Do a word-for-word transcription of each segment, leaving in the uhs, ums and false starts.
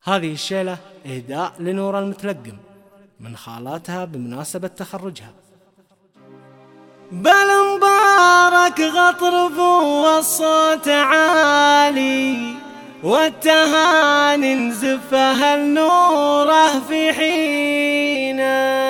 هذه الشيلة إهداء لنور المتلقم من خالاتها بمناسبة تخرجها. بل مبارك غطرف والصوت عالي، والتهاني نزفها النوره في حينه.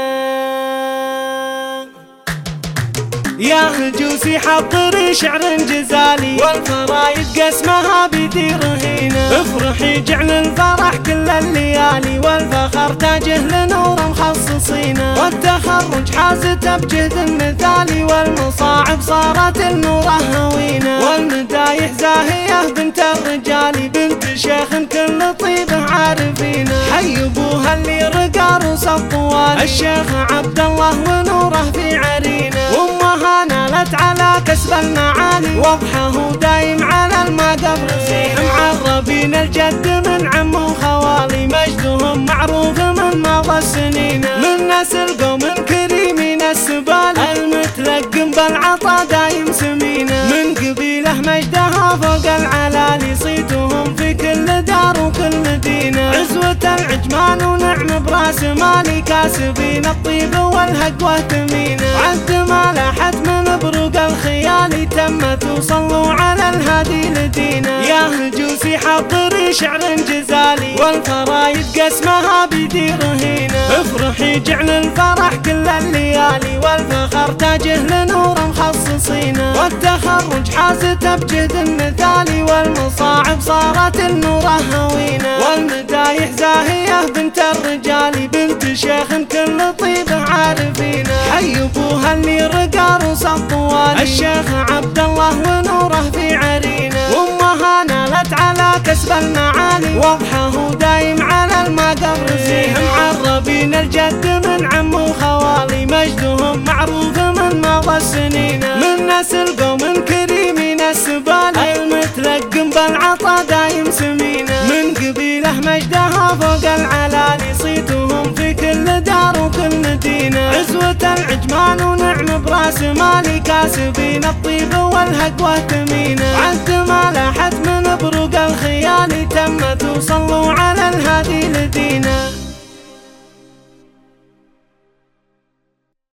يا هجوسي حضري شعر جزالي، والفرايد قسمها بيدير هنا. افرحي جعل الفرح كل الليالي، والفخر تاجه لنور مخصصينه. والتخرج حازته بجهد مثالي، والمصاعب صارت النوره هوينه. والمدايح زاهية بنت الرجالي، بنت شيخ كل طيبه عارفينه. حي ابوها اللي رقى روس الطوالي، الشيخ عبد الله ونوره في عرينه. وامها نالت على كسب المعالي، وضحه دايم على الماء قبر زين. معربين الجد من عم وخوالي، مجدهم معروف من مضى السنين. من نسل قوم كريمين السبالي، المتلقم بالعطا دايم سمينه. من قبيله مجدها فوق العلالي، صيتهم في كل دار وكل مدينه. عزوة العجمان ونعم براس مالي، كاسبين الطيب والهقوة تمينه. عد ما لاحت من بروق الخيالي، تمت وصلوا على الهادي لدينا. يا هجوسي حضري شعر جزالي، والفرايد قسمها بيدير هنا. افرحي جعل الفرح كل الليالي، والفخر تاجه لنور مخصصينه. والتخرج حازته بجهد مثالي، والمصاعب صارت النوره هوينه. والمدايح زاهية بنت الرجالي، بنت شيخ كل طيبه عارفينه. حي ابوها اللي رقى روس الطوالي، الشيخ عبد الله ونوره في عرينه. وامها نالت على كسب المعالي، وضحه دايم على الماء قبر زين. معربين الجد من عم وخوالي، مجدهم معروف من مضى السنين. من نسل قوم كريمين السبالي، المتلقم بالعطا دايم سمينه. من قبيله مجدها فوق العلالي، صيتهم في كل دار وكل مدينه. عزوة العجمان ونعم براس مالي، كاسبين الطيب والهقوة تمينه. عد ما لاحت من بروق الخيالي، تمت وصلوا على الهادي لدينا.